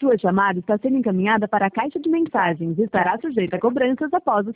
Sua chamada está sendo encaminhada para a caixa de mensagens e estará sujeita a cobranças após o